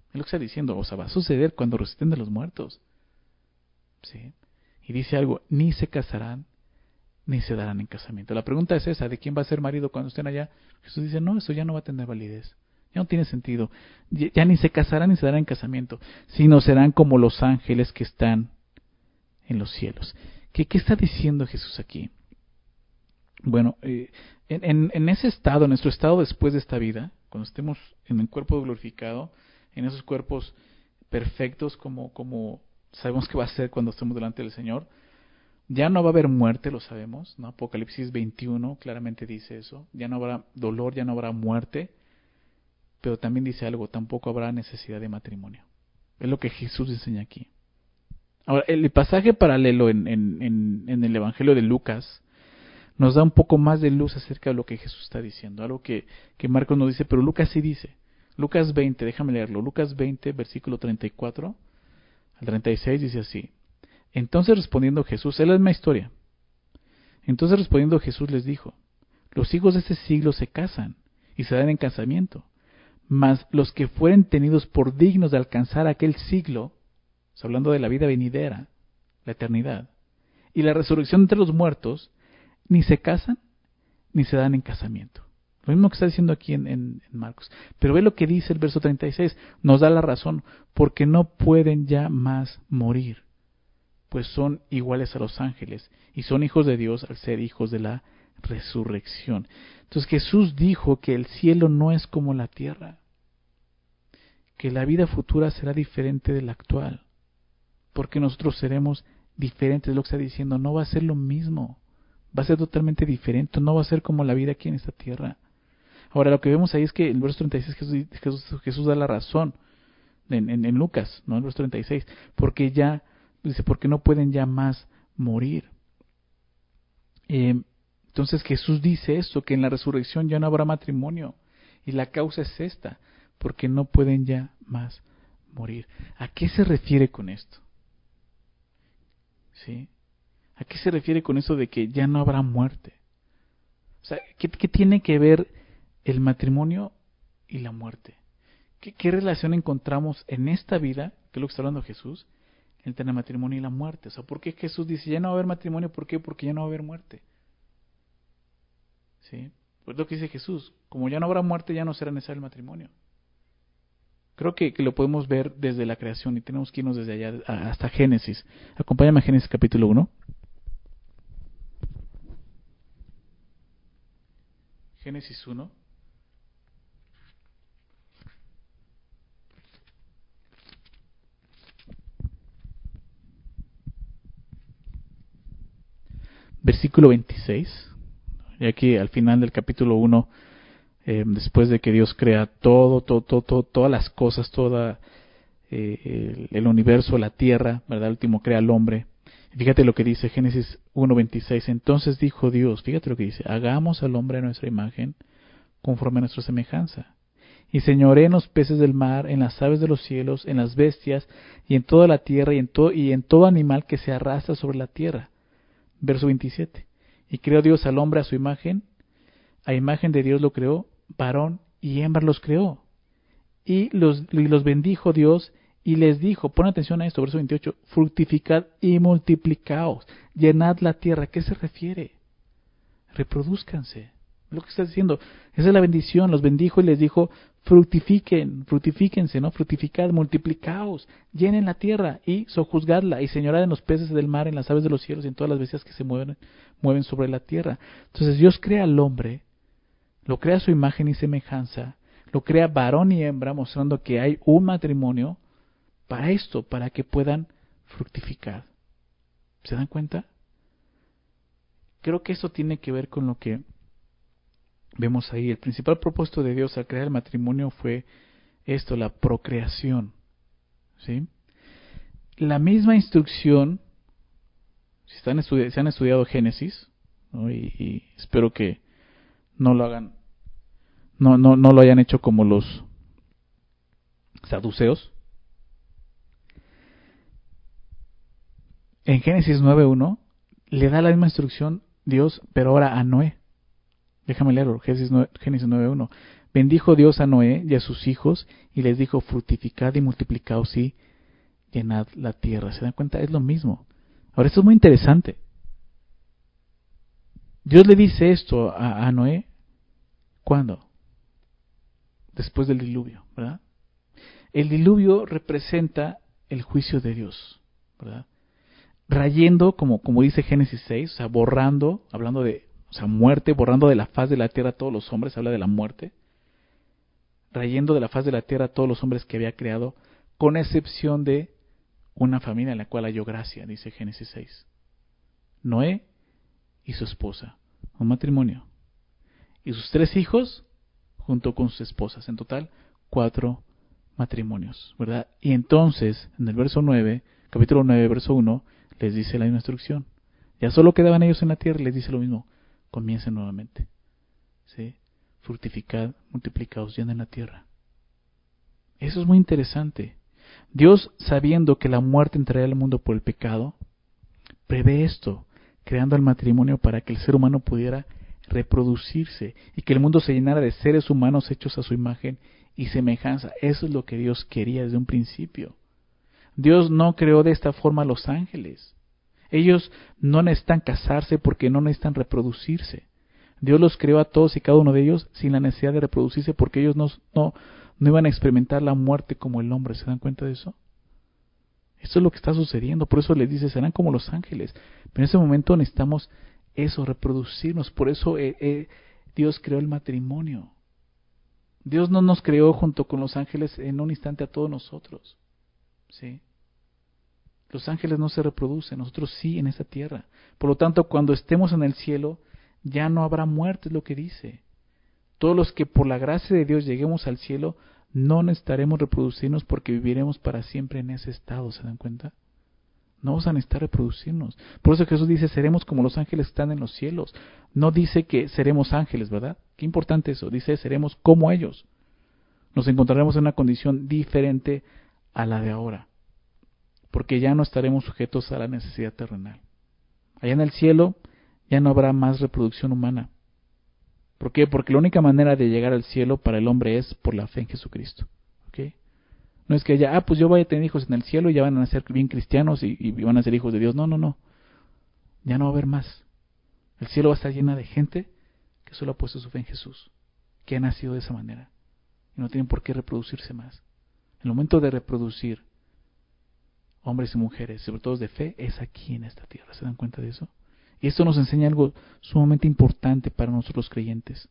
Es lo que está diciendo, o sea, va a suceder cuando resuciten de los muertos. ¿Sí? Y dice algo, ni se casarán, ni se darán en casamiento. La pregunta es esa, ¿de quién va a ser marido cuando estén allá? Jesús dice, no, eso ya no va a tener validez. Ya no tiene sentido. Ya, ya ni se casarán ni se darán en casamiento, sino serán como los ángeles que están en los cielos. ¿Qué, qué está diciendo Jesús aquí? Bueno, eh, en, en, en ese estado, en nuestro estado después de esta vida, cuando estemos en el cuerpo glorificado, en esos cuerpos perfectos como, como sabemos que va a ser cuando estemos delante del Señor, ya no va a haber muerte, lo sabemos, ¿no? Apocalipsis veintiuno claramente dice eso. Ya no habrá dolor, ya no habrá muerte, pero también dice algo, tampoco habrá necesidad de matrimonio. Es lo que Jesús enseña aquí. Ahora, el pasaje paralelo en, en, en, en el Evangelio de Lucas nos da un poco más de luz acerca de lo que Jesús está diciendo, algo que, que Marcos no dice, pero Lucas sí dice. Lucas veinte, déjame leerlo, Lucas veinte, versículo treinta y cuatro al treinta y seis dice así. Entonces respondiendo Jesús, es la misma historia. Entonces respondiendo Jesús les dijo, los hijos de este siglo se casan y se dan en casamiento, mas los que fueren tenidos por dignos de alcanzar aquel siglo, hablando de la vida venidera, la eternidad, y la resurrección entre los muertos, ni se casan ni se dan en casamiento. Lo mismo que está diciendo aquí en, en, en Marcos. Pero ve lo que dice el verso treinta y seis, nos da la razón, porque no pueden ya más morir, pues son iguales a los ángeles y son hijos de Dios al ser hijos de la resurrección. Entonces Jesús dijo que el cielo no es como la tierra, que la vida futura será diferente de la actual, porque nosotros seremos diferentes. Lo que está diciendo, no va a ser lo mismo, va a ser totalmente diferente, no va a ser como la vida aquí en esta tierra. Ahora lo que vemos ahí es que en el verso treinta y seis Jesús, Jesús, Jesús da la razón en, en, en Lucas, ¿no? En el verso treinta y seis, porque ya dice, porque no pueden ya más morir. Eh, entonces Jesús dice esto, que en la resurrección ya no habrá matrimonio. Y la causa es esta, porque no pueden ya más morir. ¿A qué se refiere con esto? ¿Sí? ¿A qué se refiere con eso de que ya no habrá muerte? O sea, ¿qué, qué tiene que ver el matrimonio y la muerte? ¿Qué, qué relación encontramos en esta vida, que es lo que está hablando Jesús, entre el matrimonio y la muerte? O sea, ¿por qué Jesús dice ya no va a haber matrimonio? ¿Por qué? Porque ya no va a haber muerte. ¿Sí? Pues lo que dice Jesús, como ya no habrá muerte, ya no será necesario el matrimonio. Creo que, que lo podemos ver desde la creación y tenemos que irnos desde allá hasta Génesis. Acompáñame a Génesis capítulo uno. Génesis uno. Versículo veintiséis. Y aquí al final del capítulo uno, eh, después de que Dios crea todo, todo, todo, todo todas las cosas, toda eh, el, el universo, la tierra, ¿verdad? El último crea al hombre. Fíjate lo que dice Génesis uno veintiséis. Entonces dijo Dios, fíjate lo que dice, hagamos al hombre a nuestra imagen, conforme a nuestra semejanza. Y señoré en los peces del mar, en las aves de los cielos, en las bestias, y en toda la tierra, y en, to y en todo animal que se arrastra sobre la tierra. Verso veintisiete. Y creó Dios al hombre a su imagen, a imagen de Dios lo creó, varón y hembra los creó. Y los, y los bendijo Dios y les dijo, pon atención a esto, verso veintiocho, fructificad y multiplicaos, llenad la tierra. ¿A qué se refiere? Reprodúzcanse. Lo que está diciendo, esa es la bendición, los bendijo y les dijo, fructifiquen, fructifíquense, ¿no? Fructificad, multiplicaos, llenen la tierra y sojuzgadla y señorad en los peces del mar, en las aves de los cielos y en todas las bestias que se mueven, mueven sobre la tierra. Entonces Dios crea al hombre, lo crea a su imagen y semejanza, lo crea varón y hembra, mostrando que hay un matrimonio para esto, para que puedan fructificar. ¿Se dan cuenta? Creo que esto tiene que ver con lo que vemos ahí. El principal propósito de Dios al crear el matrimonio fue esto, la procreación. ¿Sí? La misma instrucción, si están estudi- si han estudiado Génesis, ¿no? y, y espero que no lo hagan, no, no, no lo hayan hecho como los saduceos. En Génesis nueve uno le da la misma instrucción Dios, pero ahora a Noé. Déjame leerlo, Génesis nueve uno. Bendijo Dios a Noé y a sus hijos y les dijo, fructificad y multiplicaos y llenad la tierra. ¿Se dan cuenta? Es lo mismo. Ahora, esto es muy interesante. Dios le dice esto a, a Noé, ¿cuándo? Después del diluvio, ¿verdad? El diluvio representa el juicio de Dios, ¿verdad? Rayendo, como, como dice Génesis seis, o sea, borrando, hablando de, o sea, muerte, borrando de la faz de la tierra a todos los hombres, habla de la muerte, rayendo de la faz de la tierra a todos los hombres que había creado, con excepción de una familia en la cual halló gracia, dice Génesis seis. Noé y su esposa, un matrimonio, y sus tres hijos junto con sus esposas, en total cuatro matrimonios, ¿verdad? Y entonces, en el verso nueve, capítulo nueve, verso uno, les dice la misma instrucción. Ya solo quedaban ellos en la tierra y les dice lo mismo, comiencen nuevamente, ¿sí? Fructificad, multiplicaos, llenen la tierra. Eso es muy interesante. Dios, sabiendo que la muerte entraría al mundo por el pecado, prevé esto, creando el matrimonio para que el ser humano pudiera reproducirse y que el mundo se llenara de seres humanos hechos a su imagen y semejanza. Eso es lo que Dios quería desde un principio. Dios no creó de esta forma a los ángeles. Ellos no necesitan casarse porque no necesitan reproducirse. Dios los creó a todos y cada uno de ellos sin la necesidad de reproducirse porque ellos no, no, no iban a experimentar la muerte como el hombre. ¿Se dan cuenta de eso? Esto es lo que está sucediendo. Por eso les dice, serán como los ángeles. Pero en ese momento necesitamos eso, reproducirnos. Por eso eh, eh, Dios creó el matrimonio. Dios no nos creó junto con los ángeles en un instante a todos nosotros. ¿Sí? Los ángeles no se reproducen, nosotros sí en esta tierra. Por lo tanto, cuando estemos en el cielo, ya no habrá muerte, es lo que dice. Todos los que por la gracia de Dios lleguemos al cielo, no necesitaremos reproducirnos porque viviremos para siempre en ese estado, ¿se dan cuenta? No vamos a necesitar reproducirnos. Por eso Jesús dice, seremos como los ángeles que están en los cielos. No dice que seremos ángeles, ¿verdad? Qué importante eso. Dice, seremos como ellos. Nos encontraremos en una condición diferente a la de ahora. Porque ya no estaremos sujetos a la necesidad terrenal. Allá en el cielo ya no habrá más reproducción humana. ¿Por qué? Porque la única manera de llegar al cielo para el hombre es por la fe en Jesucristo. ¿Okay? No es que ya, ah, pues yo voy a tener hijos en el cielo y ya van a ser bien cristianos y, y van a ser hijos de Dios. No, no, no. Ya no va a haber más. El cielo va a estar llena de gente que solo ha puesto su fe en Jesús, que ha nacido de esa manera. Y no tienen por qué reproducirse más. El momento de reproducir hombres y mujeres, sobre todo de fe, es aquí en esta tierra. ¿Se dan cuenta de eso? Y esto nos enseña algo sumamente importante para nosotros los creyentes.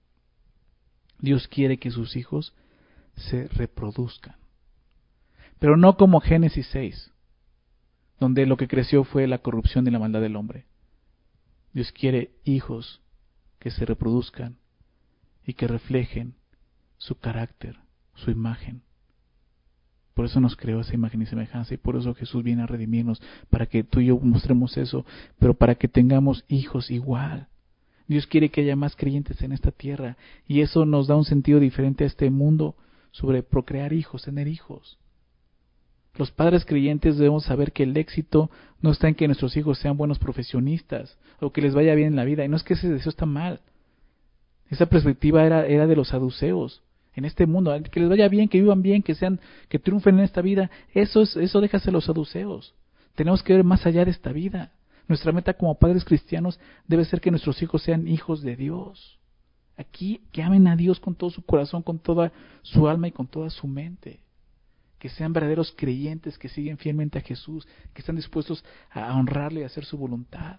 Dios quiere que sus hijos se reproduzcan. Pero no como Génesis seis, donde lo que creció fue la corrupción y la maldad del hombre. Dios quiere hijos que se reproduzcan y que reflejen su carácter, su imagen. Por eso nos creó esa imagen y semejanza y por eso Jesús viene a redimirnos, para que tú y yo mostremos eso, pero para que tengamos hijos igual. Dios quiere que haya más creyentes en esta tierra y eso nos da un sentido diferente a este mundo sobre procrear hijos, tener hijos. Los padres creyentes debemos saber que el éxito no está en que nuestros hijos sean buenos profesionistas o que les vaya bien en la vida, y no es que ese deseo está mal. Esa perspectiva era, era de los saduceos. En este mundo, que les vaya bien, que vivan bien, que sean, que triunfen en esta vida, eso es, eso déjase a los saduceos. Tenemos que ver más allá de esta vida. Nuestra meta como padres cristianos debe ser que nuestros hijos sean hijos de Dios. Aquí, que amen a Dios con todo su corazón, con toda su alma y con toda su mente. Que sean verdaderos creyentes, que siguen fielmente a Jesús, que están dispuestos a honrarle y a hacer su voluntad.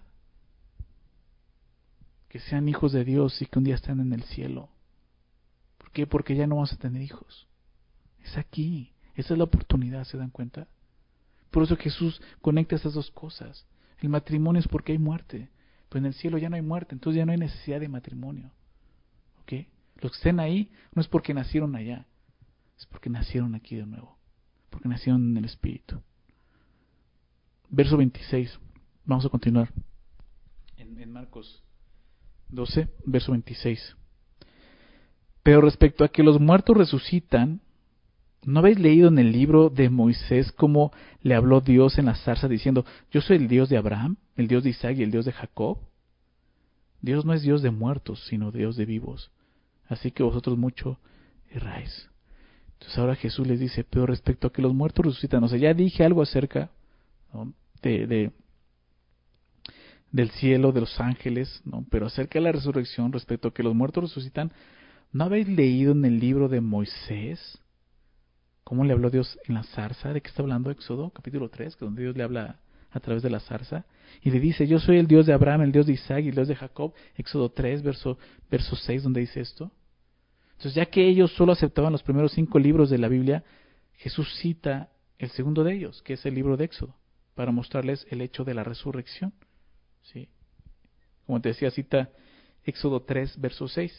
Que sean hijos de Dios y que un día estén en el cielo. ¿Por qué? Porque ya no vamos a tener hijos. Es aquí. Esa es la oportunidad, ¿se dan cuenta? Por eso Jesús conecta esas dos cosas. El matrimonio es porque hay muerte. Pero en el cielo ya no hay muerte, entonces ya no hay necesidad de matrimonio. ¿Ok? Los que estén ahí no es porque nacieron allá, es porque nacieron aquí de nuevo. Porque nacieron en el Espíritu. Verso veintiséis. Vamos a continuar. En, en Marcos doce, verso veintiséis. Pero respecto a que los muertos resucitan, ¿no habéis leído en el libro de Moisés cómo le habló Dios en la zarza diciendo, yo soy el Dios de Abraham, el Dios de Isaac y el Dios de Jacob? Dios no es Dios de muertos, sino Dios de vivos. así que vosotros mucho erráis. Entonces ahora Jesús les dice, pero respecto a que los muertos resucitan, o sea, ya dije algo acerca, ¿no?, de, de del cielo, de los ángeles, ¿no?, pero acerca de la resurrección, respecto a que los muertos resucitan, ¿no habéis leído en el libro de Moisés cómo le habló Dios en la zarza? ¿De qué está hablando Éxodo, capítulo tres, que donde Dios le habla a través de la zarza? Y le dice, yo soy el Dios de Abraham, el Dios de Isaac y el Dios de Jacob. Éxodo tres, verso, verso seis, donde dice esto. Entonces, ya que ellos solo aceptaban los primeros cinco libros de la Biblia, Jesús cita el segundo de ellos, que es el libro de Éxodo, para mostrarles el hecho de la resurrección. ¿Sí? Como te decía, cita Éxodo tres, verso seis.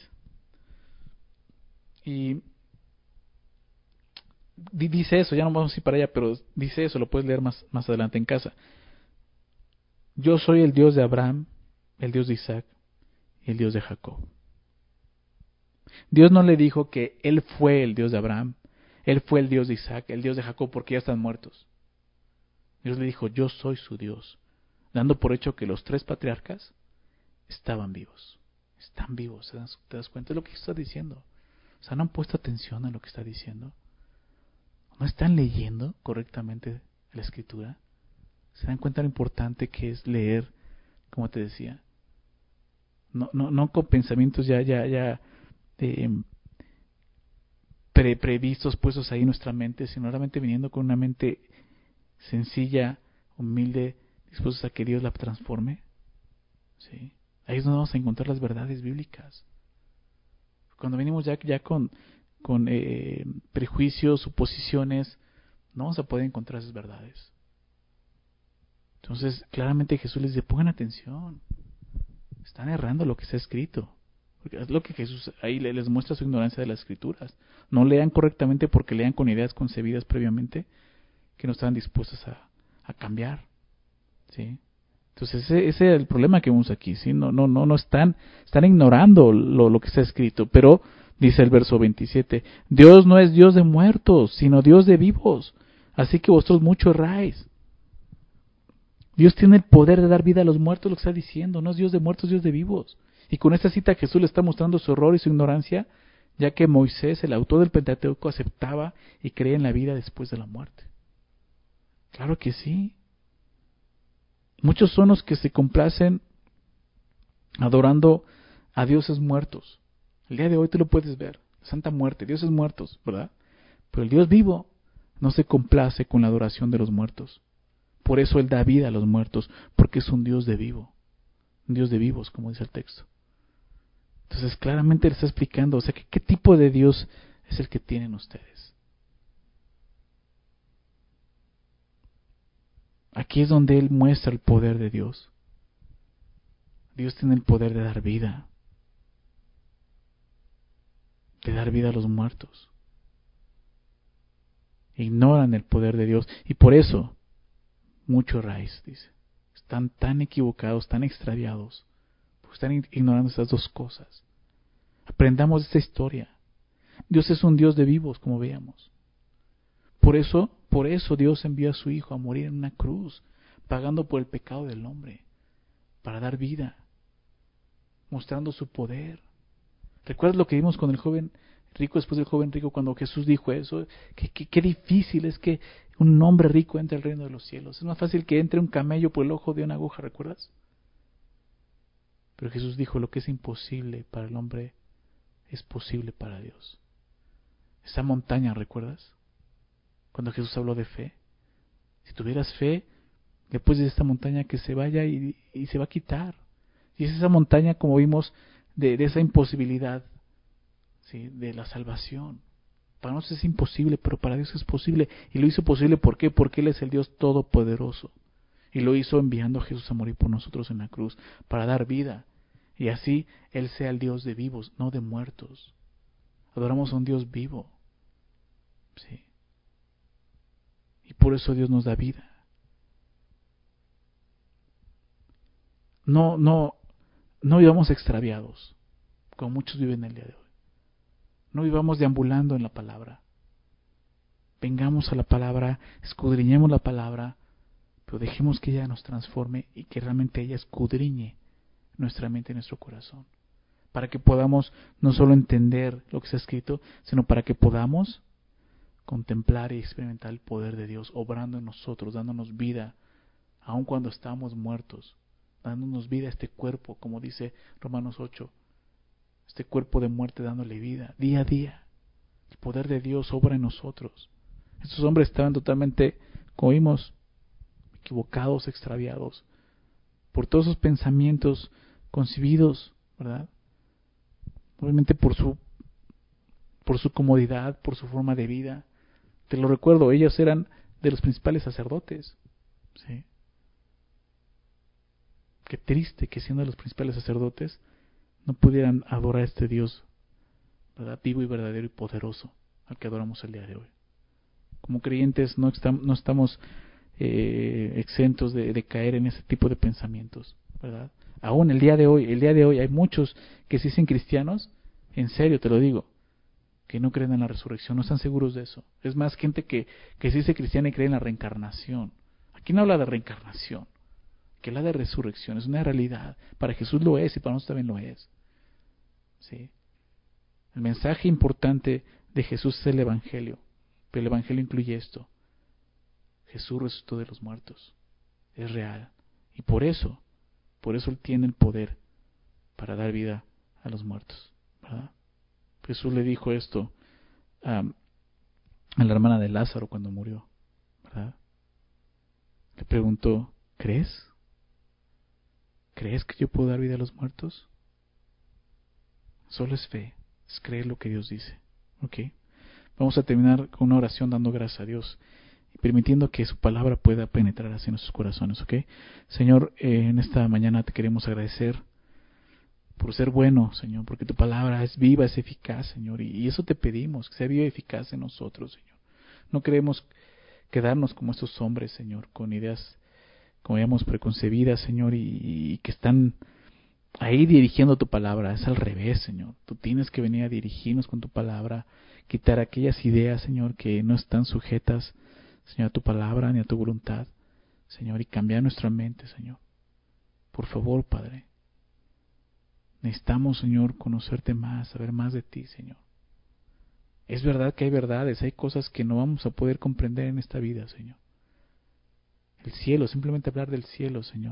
Y dice eso, ya no vamos a ir para allá, pero dice eso, lo puedes leer más, más adelante en casa. Yo soy el Dios de Abraham, el Dios de Isaac y el Dios de Jacob. Dios no le dijo que Él fue el Dios de Abraham, Él fue el Dios de Isaac, el Dios de Jacob, porque ya están muertos. Dios le dijo, yo soy su Dios, dando por hecho que los tres patriarcas estaban vivos. Están vivos, ¿te das cuenta? Es lo que está diciendo. O sea, no han puesto atención a lo que está diciendo. ¿No están leyendo correctamente la Escritura? ¿Se dan cuenta lo importante que es leer, como te decía? No, no, no con pensamientos ya, ya, ya eh, pre, previstos, puestos ahí en nuestra mente, sino realmente viniendo con una mente sencilla, humilde, dispuestos a que Dios la transforme. ¿Sí? Ahí es donde vamos a encontrar las verdades bíblicas. Cuando venimos ya, ya con, con eh, prejuicios, suposiciones, no vamos a poder encontrar esas verdades. Entonces, claramente Jesús les dice, pongan atención, están errando lo que está escrito. Porque es lo que Jesús ahí les muestra su ignorancia de las Escrituras. No lean correctamente porque lean con ideas concebidas previamente que no estaban dispuestas a, a cambiar. ¿Sí? Entonces ese, ese es el problema que vemos aquí. ¿Sí? No, no, no, no están, están ignorando lo, lo que está escrito. Pero dice el verso veintisiete, Dios no es Dios de muertos, sino Dios de vivos. Así que vosotros mucho erráis. Dios tiene el poder de dar vida a los muertos, lo que está diciendo. No es Dios de muertos, es Dios de vivos. Y con esta cita Jesús le está mostrando su error y su ignorancia, ya que Moisés, el autor del Pentateuco, aceptaba y creía en la vida después de la muerte. Claro que sí. Muchos son los que se complacen adorando a dioses muertos. El día de hoy tú lo puedes ver. Santa muerte, dioses muertos, ¿verdad? Pero el Dios vivo no se complace con la adoración de los muertos. Por eso Él da vida a los muertos, porque es un Dios de vivo. Un Dios de vivos, como dice el texto. Entonces claramente le está explicando, o sea, que, ¿qué tipo de Dios es el que tienen ustedes? Aquí es donde Él muestra el poder de Dios. Dios tiene el poder de dar vida. De dar vida a los muertos. Ignoran el poder de Dios. Y por eso, mucho raíz, dice. Están tan equivocados, tan extraviados. Porque están ignorando estas dos cosas. Aprendamos de esta historia. Dios es un Dios de vivos, como veíamos. Por eso, por eso Dios envió a su Hijo a morir en una cruz, pagando por el pecado del hombre, para dar vida, mostrando su poder. ¿Recuerdas lo que vimos con el joven rico después del joven rico cuando Jesús dijo eso? Qué, qué, qué difícil es que un hombre rico entre al reino de los cielos. Es más fácil que entre un camello por el ojo de una aguja, ¿recuerdas? Pero Jesús dijo, lo que es imposible para el hombre es posible para Dios. Esa montaña, ¿recuerdas? Cuando Jesús habló de fe. Si tuvieras fe, le puedes decir a esta montaña que se vaya y, y se va a quitar. Y es esa montaña, como vimos, de, de esa imposibilidad, ¿sí?, de la salvación. Para nosotros es imposible, pero para Dios es posible. Y lo hizo posible, ¿por qué? Porque Él es el Dios Todopoderoso. Y lo hizo enviando a Jesús a morir por nosotros en la cruz, para dar vida. Y así Él sea el Dios de vivos, no de muertos. Adoramos a un Dios vivo. Sí. Y por eso Dios nos da vida. No, no, no vivamos extraviados, como muchos viven el día de hoy. No vivamos deambulando en la palabra. Vengamos a la palabra, escudriñemos la palabra, pero dejemos que ella nos transforme y que realmente ella escudriñe nuestra mente y nuestro corazón. para que podamos no solo entender lo que está escrito, sino para que podamos contemplar y experimentar el poder de Dios obrando en nosotros, dándonos vida, aun cuando estamos muertos, dándonos vida a este cuerpo, como dice Romanos ocho, este cuerpo de muerte dándole vida, día a día. El poder de Dios obra en nosotros. Estos hombres estaban totalmente, como vimos, equivocados, extraviados, por todos esos pensamientos concebidos, ¿verdad? Obviamente por su, por su comodidad, por su forma de vida. Te lo recuerdo, ellos eran de los principales sacerdotes. ¿Sí? Qué triste que siendo los principales sacerdotes no pudieran adorar a este Dios, ¿verdad? Vivo y verdadero y poderoso al que adoramos el día de hoy. Como creyentes no, estamos, no estamos eh, exentos de, de caer en ese tipo de pensamientos, ¿verdad? Aún el día de hoy, el día de hoy hay muchos que se dicen cristianos, en serio te lo digo, que no creen en la resurrección, no están seguros de eso. Es más, gente que, que se dice cristiana y cree en la reencarnación. Aquí no habla de reencarnación, que habla de resurrección, es una realidad. Para Jesús lo es y para nosotros también lo es. ¿Sí? El mensaje importante de Jesús es el Evangelio, pero el Evangelio incluye esto: Jesús resucitó de los muertos, es real, y por eso, por eso Él tiene el poder para dar vida a los muertos, ¿verdad? Jesús le dijo esto a, a la hermana de Lázaro cuando murió, ¿verdad? Le preguntó, ¿crees? ¿Crees que yo puedo dar vida a los muertos? Solo es fe, es creer lo que Dios dice, ¿ok? Vamos a terminar con una oración dando gracias a Dios y permitiendo que su palabra pueda penetrar hacia nuestros corazones, ¿ok? Señor, eh, en esta mañana te queremos agradecer por ser bueno, Señor, porque tu palabra es viva, es eficaz, Señor, y, y eso te pedimos, que sea viva y eficaz en nosotros, Señor. No queremos quedarnos como estos hombres, Señor, con ideas, como digamos, preconcebidas, Señor, y, y que están ahí dirigiendo tu palabra. Es al revés, Señor. Tú tienes que venir a dirigirnos con tu palabra, quitar aquellas ideas, Señor, que no están sujetas, Señor, a tu palabra ni a tu voluntad, Señor, y cambiar nuestra mente, Señor. Por favor, Padre. Necesitamos, Señor, conocerte más, saber más de ti, Señor. Es verdad que hay verdades, hay cosas que no vamos a poder comprender en esta vida, Señor. El cielo, simplemente hablar del cielo, Señor.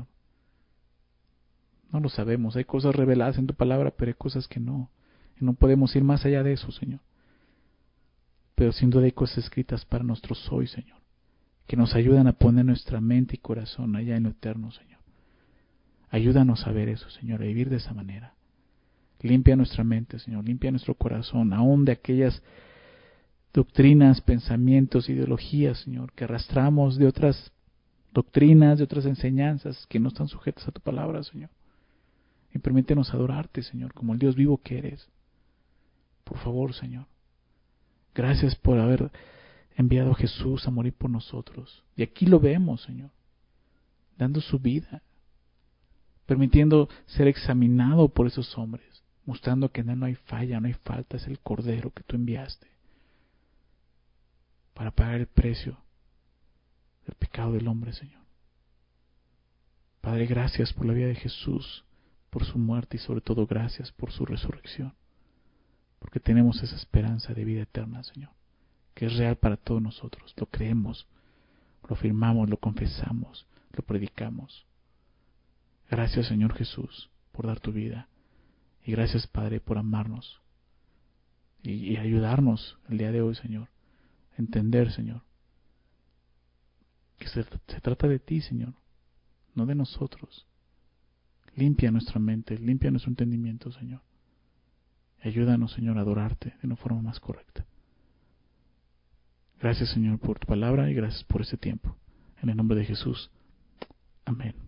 No lo sabemos, hay cosas reveladas en tu palabra, pero hay cosas que no. Y no podemos ir más allá de eso, Señor. Pero sin duda hay cosas escritas para nosotros hoy, Señor, que nos ayudan a poner nuestra mente y corazón allá en lo eterno, Señor. Ayúdanos a ver eso, Señor, a vivir de esa manera. Limpia nuestra mente, Señor, limpia nuestro corazón, aún de aquellas doctrinas, pensamientos, ideologías, Señor, que arrastramos de otras doctrinas, de otras enseñanzas que no están sujetas a tu palabra, Señor. Y permítenos adorarte, Señor, como el Dios vivo que eres. Por favor, Señor. Gracias por haber enviado a Jesús a morir por nosotros. Y aquí lo vemos, Señor, dando su vida, permitiendo ser examinado por esos hombres, mostrando que en él no hay falla, no hay falta, es el Cordero que tú enviaste para pagar el precio del pecado del hombre, Señor. Padre, gracias por la vida de Jesús, por su muerte y sobre todo gracias por su resurrección, porque tenemos esa esperanza de vida eterna, Señor, que es real para todos nosotros. Lo creemos, lo afirmamos, lo confesamos, lo predicamos. Gracias, Señor Jesús, por dar tu vida. Y gracias, Padre, por amarnos y, y ayudarnos el día de hoy, Señor, a entender, Señor, que se, se trata de ti, Señor, no de nosotros. Limpia nuestra mente, limpia nuestro entendimiento, Señor. Ayúdanos, Señor, a adorarte de una forma más correcta. Gracias, Señor, por tu palabra y gracias por este tiempo. En el nombre de Jesús. Amén.